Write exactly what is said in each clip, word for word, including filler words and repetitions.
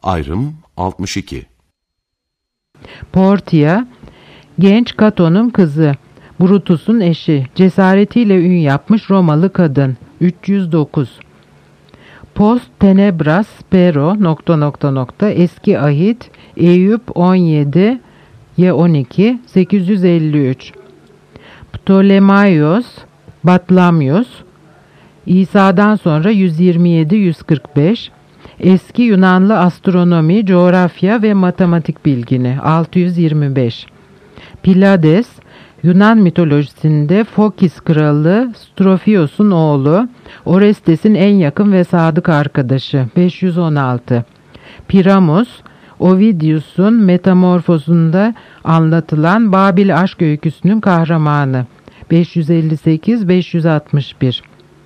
Ayrım altmış iki. Portia, genç Cato'nun kızı, Brutus'un eşi, cesaretiyle ün yapmış Romalı kadın. üç yüz dokuz. Post tenebras spero nokta nokta nokta eski ahit Eyüp on yedi Y on iki sekiz yüz elli üç. Ptolemaios Batlamyos İsa'dan sonra yüz yirmi yedi yüz kırk beş. Eski Yunanlı astronomi, coğrafya ve matematik bilgini altı yüz yirmi beş. Pylades, Yunan mitolojisinde Fokis kralı Strofios'un oğlu, Orestes'in en yakın ve sadık arkadaşı beş yüz on altı. Piramus, Ovidius'un Metamorfosunda anlatılan Babil aşk öyküsünün kahramanı beş yüz elli sekiz beş yüz altmış bir.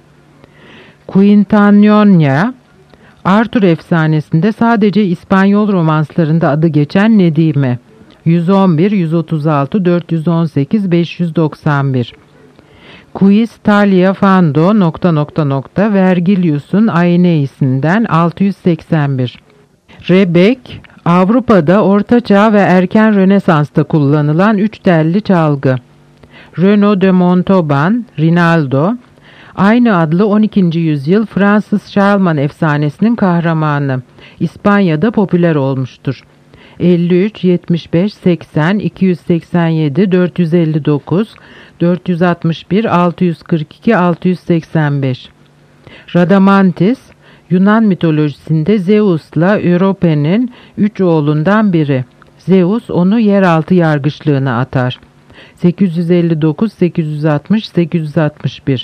Quintanilla, Arthur efsanesinde sadece İspanyol romanslarında adı geçen Nedime yüz on bir yüz otuz altı dört yüz on sekiz beş yüz doksan bir. Quis talia fando nokta nokta nokta Vergilius'un Aeneis'inden altı yüz seksen bir. Rebek, Avrupa'da Orta Çağ ve erken Rönesans'ta kullanılan üç telli çalgı. Renaud de Montauban, Rinaldo, aynı adlı on ikinci yüzyıl Fransız Charlemagne efsanesinin kahramanı. İspanya'da popüler olmuştur. elli üç, yetmiş beş, seksen, iki yüz seksen yedi, dört yüz elli dokuz, dört yüz altmış bir, altı yüz kırk iki, altı yüz seksen beş. Radamantis, Yunan mitolojisinde Zeus'la Europe'nin üç oğlundan biri. Zeus onu yeraltı yargıçlığına atar. sekiz yüz elli dokuz, sekiz yüz altmış, sekiz yüz altmış bir.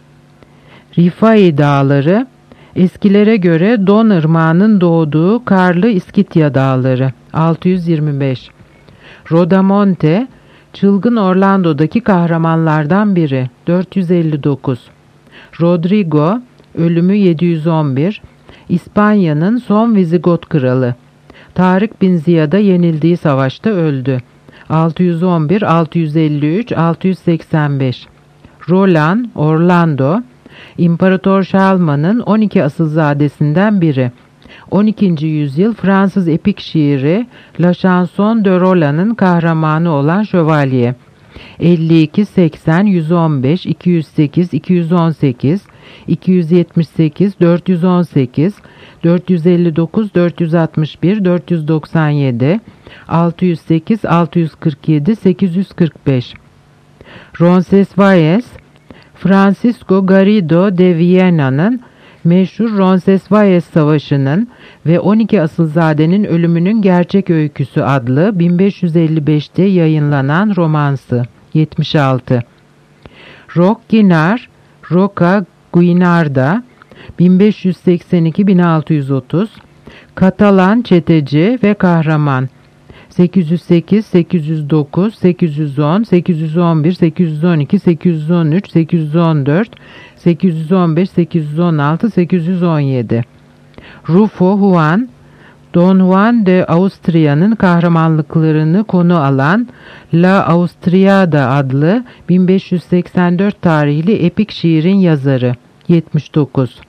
Rifai Dağları, eskilere göre Don Irmağı'nın doğduğu karlı İskitya Dağları altı yüz yirmi beş. Rodamonte, çılgın Orlando'daki kahramanlardan biri dört yüz elli dokuz. Rodrigo, ölümü yedi yüz on bir, İspanya'nın son Vizigot kralı. Tarık bin Ziyad'a yenildiği savaşta öldü. altı yüz on bir, altı yüz elli üç, altı yüz seksen beş. Roland, Orlando, İmparator Charlemagne'ın on iki asılzadesinden biri. on ikinci yüzyıl Fransız epik şiiri La Chanson de Roland'ın kahramanı olan şövalye. elli iki, seksen, yüz on beş, iki yüz sekiz, iki yüz on sekiz, iki yüz yetmiş sekiz, dört yüz on sekiz, dört yüz elli dokuz, dört yüz altmış bir, dört yüz doksan yedi, altı yüz sekiz, altı yüz kırk yedi, sekiz yüz kırk beş. Roncesvalles, Francisco Garrido de Vienna'nın meşhur Roncesvalles Savaşı'nın ve on iki asılzadenin ölümünün gerçek öyküsü adlı bin beş yüz elli beşte yayınlanan romansı yetmiş altı. Roque Guinart, Roca Guinarda bin beş yüz seksen iki bin altı yüz otuz, Katalan çeteci ve kahraman sekiz yüz sekiz, sekiz yüz dokuz, sekiz yüz on, sekiz yüz on bir, sekiz yüz on iki, sekiz yüz on üç, sekiz yüz on dört, sekiz yüz on beş, sekiz yüz on altı, sekiz yüz on yedi. Rufo Juan, Don Juan de Austria'nın kahramanlıklarını konu alan La Austriada adlı bin beş yüz seksen dört tarihli epik şiirin yazarı yetmiş dokuz.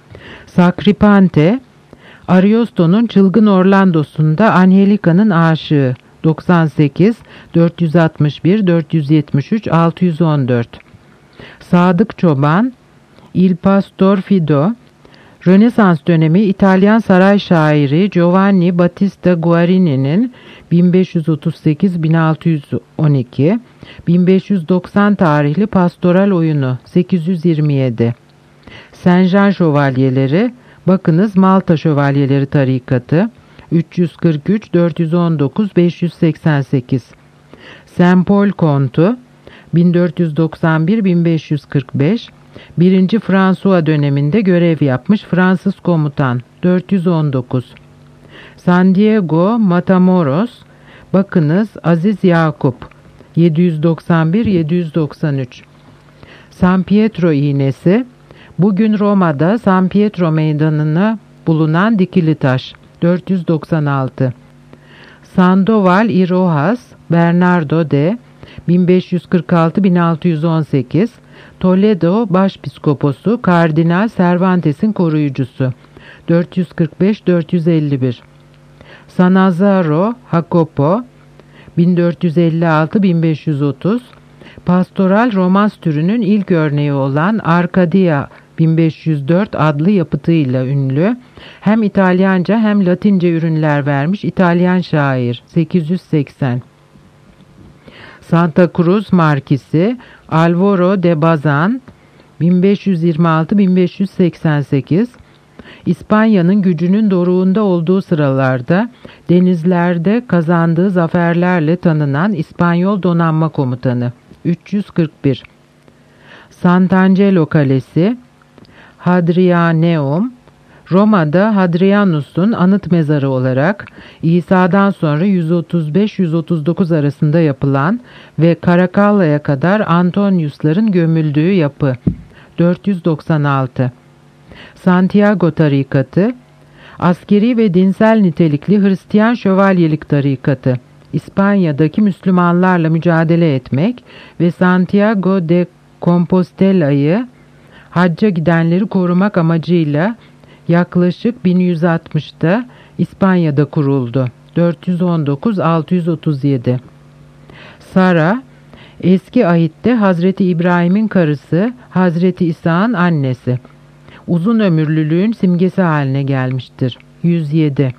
Sacripante, Ariosto'nun Çılgın Orlando'sunda Angelica'nın aşığı doksan sekiz, dört yüz altmış bir, dört yüz yetmiş üç, altı yüz on dört. Sadık Çoban, Il Pastor Fido, Rönesans dönemi İtalyan saray şairi Giovanni Battista Guarini'nin bin beş yüz otuz sekiz bin altı yüz on iki, bin beş yüz doksan tarihli pastoral oyunu sekiz yüz yirmi yedi. Saint Jean Şövalyeleri, bakınız Malta Şövalyeleri tarikatı üç yüz kırk üç, dört yüz on dokuz, beş yüz seksen sekiz. Saint Paul Kontu bin dört yüz doksan bir bin beş yüz kırk beş, birinci François döneminde görev yapmış Fransız komutan dört yüz on dokuz. San Diego Matamoros, bakınız Aziz Yakup yedi yüz doksan bir yedi yüz doksan üç. San Pietro iğnesi, bugün Roma'da San Pietro meydanına bulunan dikili taş dört yüz doksan altı. Sandoval y Rojas Bernardo de bin beş yüz kırk altı bin altı yüz on sekiz, Toledo Başpiskoposu Kardinal Cervantes'in koruyucusu dört yüz kırk beş dört yüz elli bir. Sannazaro Jacopo bin dört yüz elli altı bin beş yüz otuz, pastoral romans türünün ilk örneği olan Arcadia bin beş yüz dört adlı yapıtıyla ünlü, hem İtalyanca hem Latince ürünler vermiş İtalyan şair sekiz yüz seksen. Santa Cruz Markisi Alvaro de Bazan bin beş yüz yirmi altı bin beş yüz seksen sekiz, İspanya'nın gücünün doruğunda olduğu sıralarda denizlerde kazandığı zaferlerle tanınan İspanyol donanma komutanı üç yüz kırk bir. Sant'Angelo Kalesi Hadrianeum, Roma'da Hadrianus'un anıt mezarı olarak İsa'dan sonra yüz otuz beş yüz otuz dokuz arasında yapılan ve Caracalla'ya kadar Antonius'ların gömüldüğü yapı dört yüz doksan altı. Santiago tarikatı, askeri ve dinsel nitelikli Hristiyan şövalyelik tarikatı, İspanya'daki Müslümanlarla mücadele etmek ve Santiago de Compostela'yı hacca gidenleri korumak amacıyla yaklaşık bin yüz altmışta İspanya'da kuruldu. dört yüz on dokuz altı yüz otuz yedi. Sara, eski ahitte Hazreti İbrahim'in karısı, Hazreti İsa'nın annesi. Uzun ömürlülüğün simgesi haline gelmiştir. yüz yedi.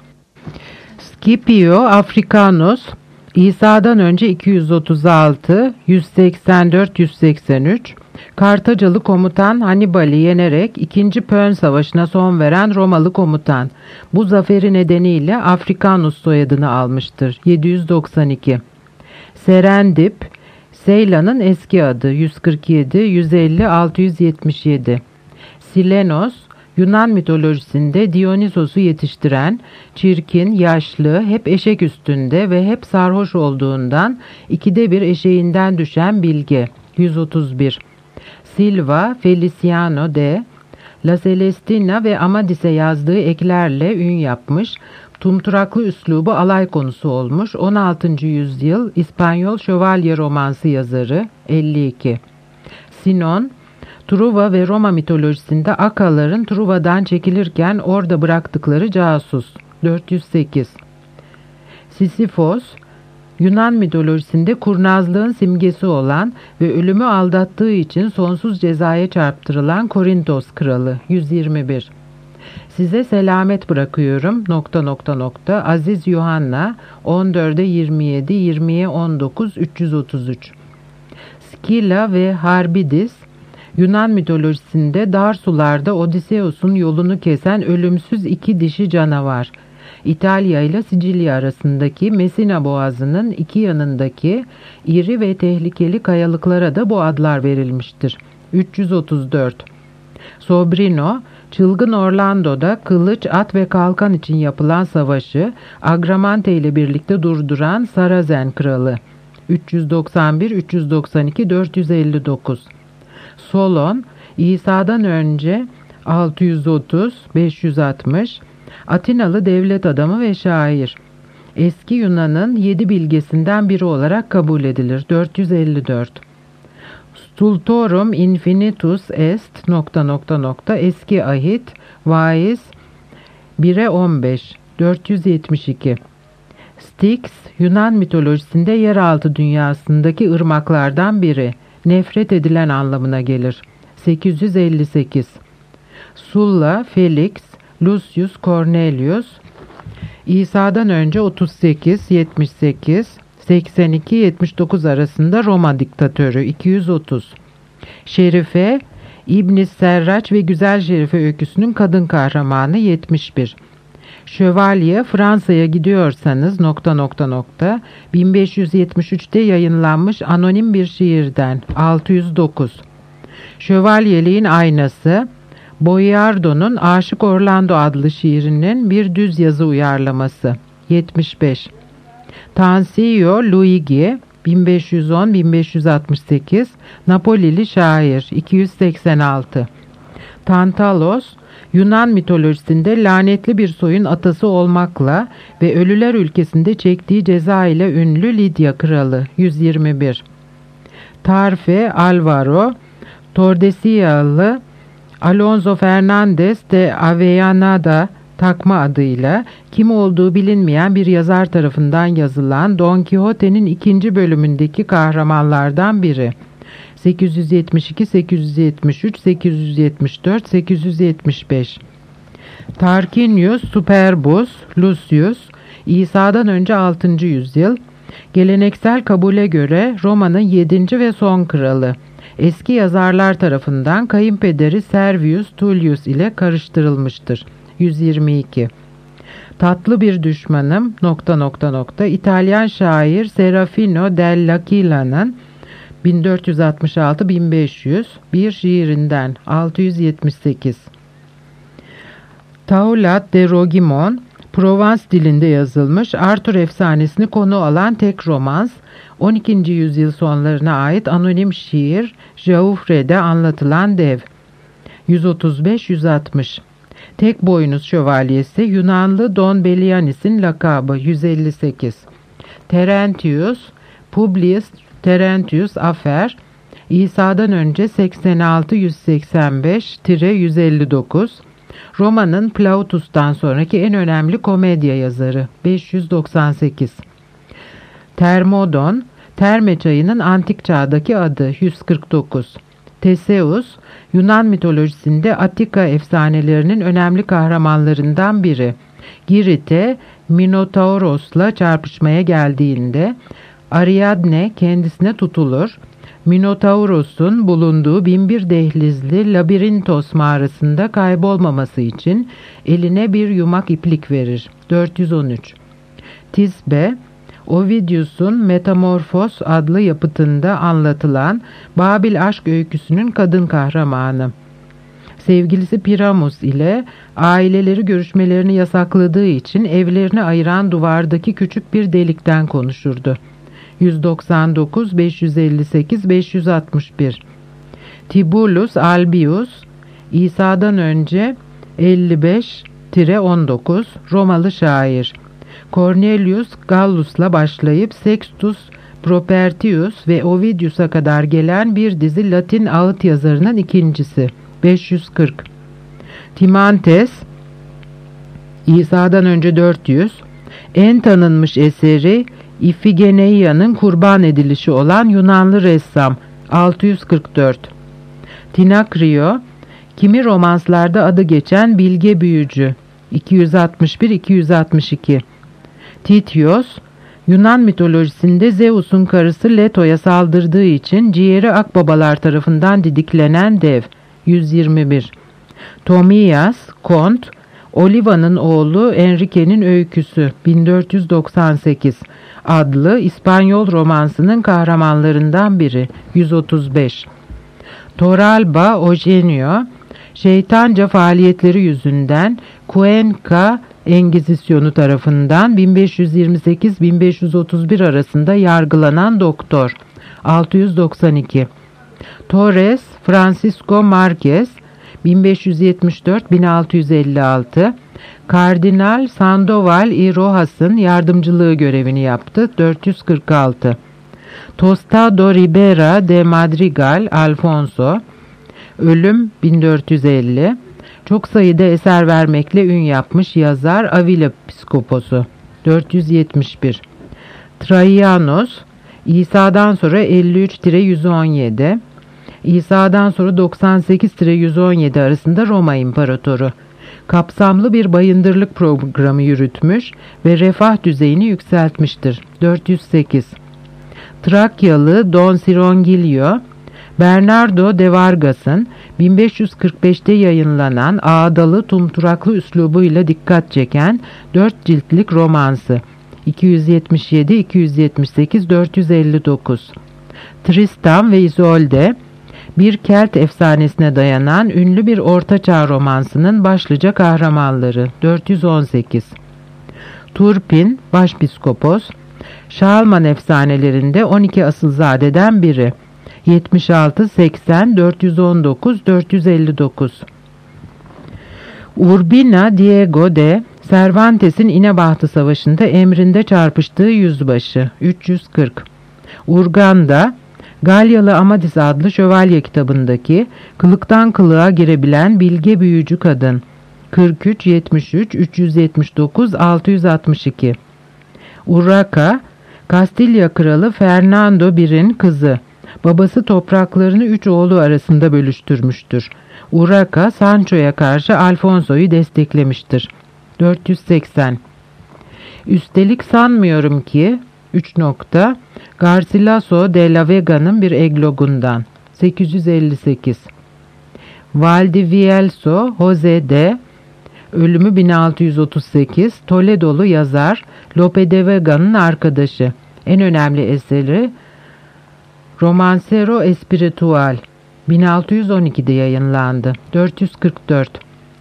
Scipio Africanus, İsa'dan önce iki yüz otuz altı yüz seksen dört yüz seksen üç, Kartacalı komutan Hannibal'i yenerek ikinci Pön Savaşı'na son veren Romalı komutan. Bu zaferi nedeniyle Africanus soyadını almıştır. yedi yüz doksan iki. Serendip, Seylan'ın eski adı yüz kırk yedi yüz elli altı yüz yetmiş yedi. Silenos, Yunan mitolojisinde Dionysos'u yetiştiren, çirkin, yaşlı, hep eşek üstünde ve hep sarhoş olduğundan ikide bir eşeğinden düşen bilge yüz otuz bir. Silva, Feliciano de La Celestina ve Amadis'e yazdığı eklerle ün yapmış, tumturaklı üslubu alay konusu olmuş on altıncı yüzyıl İspanyol şövalye romansı yazarı elli iki. Sinon, Truva ve Roma mitolojisinde Akaların Truva'dan çekilirken orada bıraktıkları casus dört yüz sekiz. Sisifos, Yunan mitolojisinde kurnazlığın simgesi olan ve ölümü aldattığı için sonsuz cezaya çarptırılan Korintos kralı yüz yirmi bir. Size selamet bırakıyorum nokta nokta nokta Aziz Yuhanna on dörde yirmi yedi yirmiye on dokuz üç yüz otuz üç. Skylla ve Harbidis, Yunan mitolojisinde dar sularda Odysseus'un yolunu kesen ölümsüz iki dişi canavar. İtalya ile Sicilya arasındaki Messina Boğazı'nın iki yanındaki iri ve tehlikeli kayalıklara da bu adlar verilmiştir. üç yüz otuz dört. Sobrino, çılgın Orlando'da kılıç, at ve kalkan için yapılan savaşı Agramante ile birlikte durduran Sarazen kralı. üç yüz doksan bir üç yüz doksan iki dört yüz elli dokuz. Solon, İsa'dan önce altı yüz otuz beş yüz altmış, Atinalı devlet adamı ve şair. Eski Yunan'ın yedi bilgesinden biri olarak kabul edilir. dört yüz elli dört. Stultorum infinitus est nokta nokta nokta eski ahit vaiz bire on beş dört yüz yetmiş iki. Styx, Yunan mitolojisinde yeraltı dünyasındaki ırmaklardan biri. Nefret edilen anlamına gelir. sekiz yüz elli sekiz. Sulla, Felix, Lucius Cornelius, İsa'dan önce otuz sekiz yetmiş sekiz seksen iki yetmiş dokuz arasında Roma diktatörü iki yüz otuz. Şerife, İbn Serraç ve Güzel Şerife öyküsünün kadın kahramanı yetmiş bir. Şövalye, Fransa'ya gidiyorsanız nokta nokta nokta bin beş yüz yetmiş üçte yayınlanmış anonim bir şiirden altı yüz dokuz. Şövalyeliğin aynası, Boiardo'nun Aşık Orlando adlı şiirinin bir düz yazı uyarlaması yetmiş beş. Tansio Luigi bin beş yüz on bin beş yüz altmış sekiz Napolili şair iki yüz seksen altı. Tantalos, Yunan mitolojisinde lanetli bir soyun atası olmakla ve ölüler ülkesinde çektiği ceza ile ünlü Lidya kralı yüz yirmi bir. Tarfe Alvaro, Tordesialı Alonso Fernandez de Avellaneda takma adıyla kim olduğu bilinmeyen bir yazar tarafından yazılan Don Quixote'nin ikinci bölümündeki kahramanlardan biri. sekiz yüz yetmiş iki, sekiz yüz yetmiş üç, sekiz yüz yetmiş dört, sekiz yüz yetmiş beş. Tarquinius Superbus Lucius, İsa'dan önce altıncı yüzyıl, geleneksel kabule göre Roma'nın yedinci ve son kralı. Eski yazarlar tarafından kayınpederi Servius Tullius ile karıştırılmıştır. yüz yirmi iki. Tatlı bir düşmanım nokta nokta nokta İtalyan şair Serafino dell'Aquila'nın bin dört yüz altmış altı bin beş yüz bir şiirinden altı yüz yetmiş sekiz. Taulat de Rogimon, Provence dilinde yazılmış Arthur efsanesini konu alan tek romans, on ikinci yüzyıl sonlarına ait anonim şiir Joffre'de anlatılan dev. yüz otuz beş yüz altmış. Tek boynuz şövalyesi Yunanlı Don Belianis'in lakabı. yüz elli sekiz. Terentius, Publius Terentius Afer, İsa'dan önce seksen altı yüz seksen beş yüz elli dokuz, Roma'nın Plautus'tan sonraki en önemli komedya yazarı. beş yüz doksan sekiz. Termodon, Terme çayının antik çağdaki adı. yüz kırk dokuz. Theseus, Yunan mitolojisinde Atika efsanelerinin önemli kahramanlarından biri. Girit'e Minotauros'la çarpışmaya geldiğinde Ariadne kendisine tutulur. Minotauros'un bulunduğu binbir dehlizli Labirintos mağarasında kaybolmaması için eline bir yumak iplik verir. dört yüz on üç. Tisbe, Ovidius'un Metamorfos adlı yapıtında anlatılan Babil aşk öyküsünün kadın kahramanı. Sevgilisi Piramus ile aileleri görüşmelerini yasakladığı için evlerini ayıran duvardaki küçük bir delikten konuşurdu. yüz doksan dokuz, beş yüz elli sekiz, beş yüz altmış bir. Tibullus Albius, İsa'dan önce elli beş on dokuz, Romalı şair. Cornelius Gallus'la başlayıp Sextus Propertius ve Ovidius'a kadar gelen bir dizi Latin ağıt yazarının ikincisi. beş yüz kırk. Timantes, İsa'dan önce dört yüz, en tanınmış eseri İfigeneia'nın kurban edilişi olan Yunanlı ressam. altı yüz kırk dört. Tinakrio, kimi romanslarda adı geçen bilge büyücü. iki yüz altmış bir iki yüz altmış iki. Titios, Yunan mitolojisinde Zeus'un karısı Leto'ya saldırdığı için ciğeri akbabalar tarafından didiklenen dev. yüz yirmi bir. Tomias, Kont, Oliva'nın oğlu Enrique'nin öyküsü. bin dört yüz doksan sekiz adlı İspanyol romansının kahramanlarından biri. yüz otuz beş. Torralba Eugenio, şeytanca faaliyetleri yüzünden Cuenca Engizisyonu tarafından bin beş yüz yirmi sekiz bin beş yüz otuz bir arasında yargılanan doktor. altı yüz doksan iki. Torres Francisco Marquez, bin beş yüz yetmiş dört bin altı yüz elli altı, Kardinal Sandoval y Rojas'ın yardımcılığı görevini yaptı. dört yüz kırk altı. Tostado Ribera de Madrigal Alfonso, ölüm bin dört yüz elli, çok sayıda eser vermekle ün yapmış yazar Avila Piskoposu. dört yüz yetmiş bir. Traianos, İsa'dan sonra elli üç yüz on yedi, İsa'dan sonra doksan sekiz yüz on yedi arasında Roma İmparatoru. Kapsamlı bir bayındırlık programı yürütmüş ve refah düzeyini yükseltmiştir. dört yüz sekiz. Trakyalı Don Cirongilio, Bernardo de Vargas'ın bin beş yüz kırk beşte yayınlanan ağdalı tumturaklı üslubuyla dikkat çeken dört ciltlik romansı. iki yüz yetmiş yedi iki yüz yetmiş sekiz dört yüz elli dokuz. Tristan ve Isolde, bir Kelt efsanesine dayanan ünlü bir ortaçağ romansının başlıca kahramanları. dört yüz on sekiz. Turpin, başpiskopos, Şalman efsanelerinde on iki asılzadeden biri. yetmiş altı, seksen, dört yüz on dokuz, dört yüz elli dokuz. Urbina Diego de Cervantes'in İnebahtı Savaşı'nda emrinde çarpıştığı yüzbaşı. üç yüz kırk. Urganda, Galyalı Amadis adlı şövalye kitabındaki kılıktan kılığa girebilen bilge büyücü kadın. kırk üç yetmiş üç üç yüz yetmiş dokuz altı yüz altmış iki. Urraca, Kastilya Kralı Fernando birin kızı. Babası topraklarını üç oğlu arasında bölüştürmüştür. Urraca, Sancho'ya karşı Alfonso'yu desteklemiştir. dört yüz seksen. Üstelik sanmıyorum ki üç nokta Garcilaso de la Vega'nın bir eglogundan. sekiz yüz elli sekiz. Valdivielso Jose de, ölümü bin altı yüz otuz sekiz, Toledolu yazar, Lope de Vega'nın arkadaşı. En önemli eseri Romancero Espiritual, bin altı yüz on ikide yayınlandı. dört yüz kırk dört.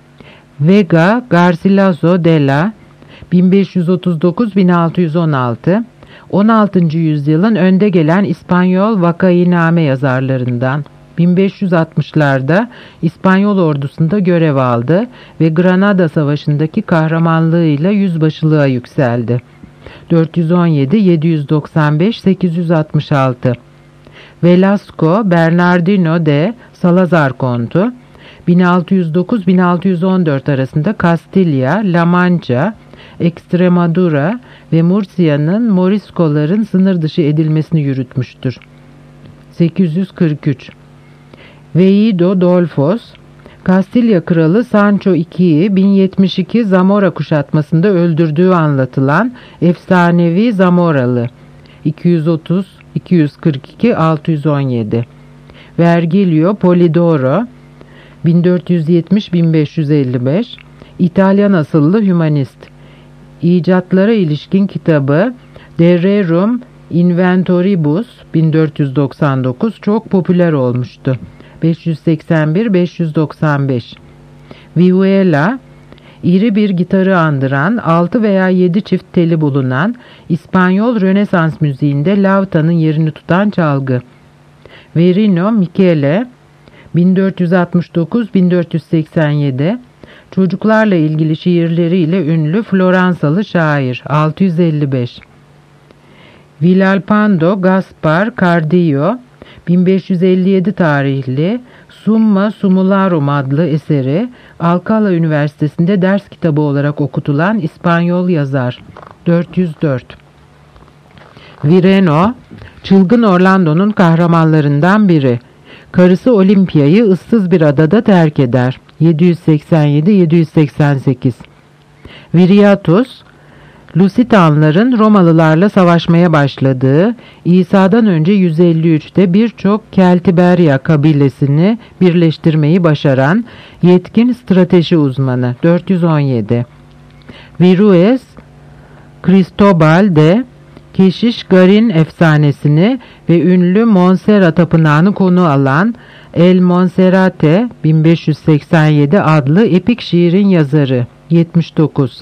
Vega Garcilaso de la, bin beş yüz otuz dokuz bin altı yüz on altı, on altıncı yüzyılın önde gelen İspanyol vakainame yazarlarından. bin beş yüz altmışlarda İspanyol ordusunda görev aldı ve Granada Savaşı'ndaki kahramanlığıyla yüzbaşılığa yükseldi. dört yüz on yedi yedi yüz doksan beş sekiz yüz altmış altı. Velasco Bernardino de Salazar Kontu, bin altı yüz dokuz bin altı yüz on dört arasında Kastilya, La Mancha, Extremadura ve Murcia'nın Moriscoların sınır dışı edilmesini yürütmüştür. sekiz yüz kırk üç. Veido Dolfos, Kastilya Kralı Sancho ikiyi bin yetmiş iki Zamora kuşatmasında öldürdüğü anlatılan efsanevi Zamoralı. iki yüz otuz iki yüz kırk iki altı yüz on yedi. Vergilio Polidoro, bin dört yüz yetmiş bin beş yüz elli beş, İtalyan asıllı hümanist. İcatlara ilişkin kitabı De Rerum Inventoribus bin dört yüz doksan dokuz çok popüler olmuştu. beş yüz seksen bir beş yüz doksan beş. Vihuela, iri bir gitarı andıran altı veya yedi çift teli bulunan İspanyol Rönesans müziğinde lavtanın yerini tutan çalgı. Verino Michele, bin dört yüz altmış dokuz bin dört yüz seksen yedi, çocuklarla ilgili şiirleriyle ünlü Floransalı şair. altı yüz elli beş. Villalpando Gaspar Cardillo, bin beş yüz elli yedi tarihli Summa Sumularum adlı eseri Alcalá Üniversitesi'nde ders kitabı olarak okutulan İspanyol yazar. dört yüz dört. Vireno, çılgın Orlando'nun kahramanlarından biri. Karısı Olimpia'yı ıssız bir adada terk eder. yedi yüz seksen yedi yedi yüz seksen sekiz. Viriatus, Lusitanların Romalılarla savaşmaya başladığı, İsa'dan önce yüz elli üçte birçok Keltiberya kabilesini birleştirmeyi başaran yetkin strateji uzmanı. dört yüz on yedi. Virues Cristobal de Keşiş Garin efsanesini ve ünlü Montserrat tapınağını konu alan El Monserrate bin beş yüz seksen yedi adlı epik şiirin yazarı. yetmiş dokuz.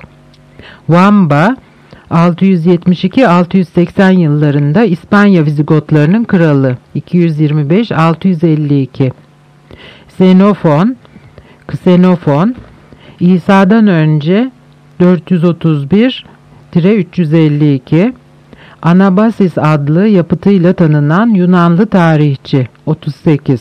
Wamba, altı yüz yetmiş iki altı yüz seksen yıllarında İspanya Vizigotlarının kralı. iki yüz yirmi beş altı yüz elli iki. Xenofon, Ksenofon, İsa'dan önce dört yüz otuz bir üç yüz elli iki, Anabasis adlı yapıtıyla tanınan Yunanlı tarihçi. otuz sekiz.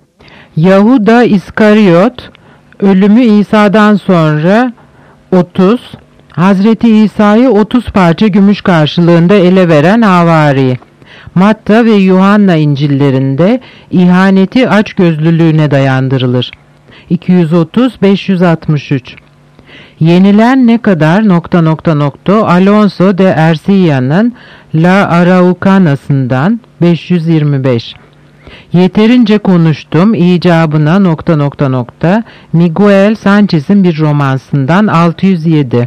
Yahuda İskariot, ölümü İsa'dan sonra otuz, Hazreti İsa'yı otuz parça gümüş karşılığında ele veren havari. Matta ve Yuhanna İncillerinde ihaneti açgözlülüğüne dayandırılır. iki yüz otuz beş yüz altmış üç. Yenilen ne kadar nokta nokta nokta Alonso de Ercilla'nın La Araucana'sından beş yüz yirmi beş. Yeterince konuştum icabına nokta nokta nokta Miguel Sanchez'in bir romansından altı yüz yedi.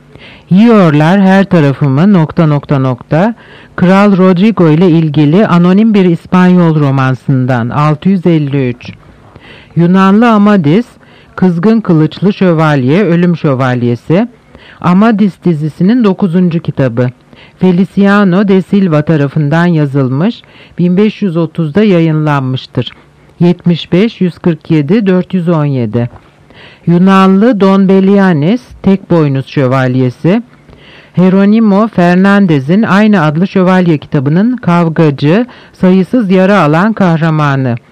Yiyorlar her tarafımı nokta nokta nokta Kral Rodrigo ile ilgili anonim bir İspanyol romansından altı yüz elli üç. Yunanlı Amadis, Kızgın Kılıçlı Şövalye, Ölüm Şövalyesi, Amadis dizisinin dokuzuncu kitabı. Feliciano de Silva tarafından yazılmış, bin beş yüz otuzda yayınlanmıştır. yetmiş beş yüz kırk yedi dört yüz on yedi. Yunanlı Don Belianis, Tek Boynuz Şövalyesi, Hieronimo Fernandez'in aynı adlı şövalye kitabının kavgacı, sayısız yara alan kahramanı.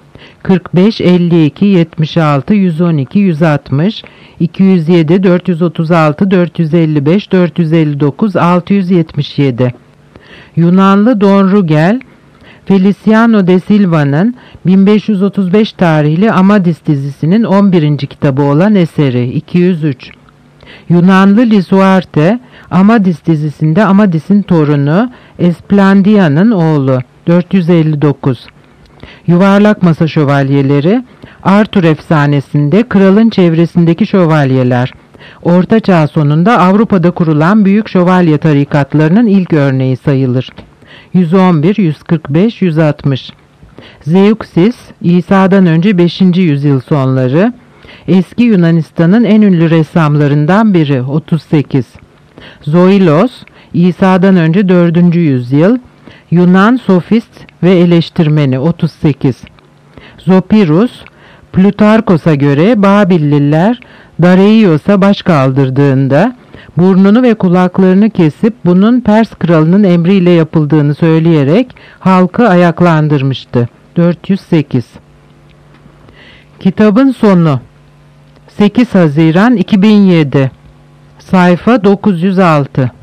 kırk beş elli iki yetmiş altı yüz on iki yüz altmış, iki yüz yedi dört yüz otuz altı dört yüz elli beş dört yüz elli dokuz altı yüz yetmiş yedi. Yunanlı Don Rugel, Feliciano de Silva'nın bin beş yüz otuz beş tarihli Amadis dizisinin on birinci kitabı olan eseri iki yüz üç. Yunanlı Lisuarte, Amadis dizisinde Amadis'in torunu Esplandia'nın oğlu dört yüz elli dokuz. Yuvarlak Masa Şövalyeleri, Arthur efsanesinde kralın çevresindeki şövalyeler. Orta Çağ sonunda Avrupa'da kurulan büyük şövalye tarikatlarının ilk örneği sayılır. yüz on bir yüz kırk beş yüz altmış. Zeuxis, İsa'dan önce beşinci yüzyıl sonları, eski Yunanistan'ın en ünlü ressamlarından biri otuz sekiz. Zoilos, İsa'dan önce dördüncü yüzyıl, Yunan sofist ve eleştirmeni otuz sekiz. Zopirus, Plutarkos'a göre Babilliler Dareios'a baş kaldırdığında burnunu ve kulaklarını kesip bunun Pers kralının emriyle yapıldığını söyleyerek halkı ayaklandırmıştı. dört yüz sekiz. Kitabın sonu sekiz Haziran iki bin yedi. Sayfa dokuz yüz altı.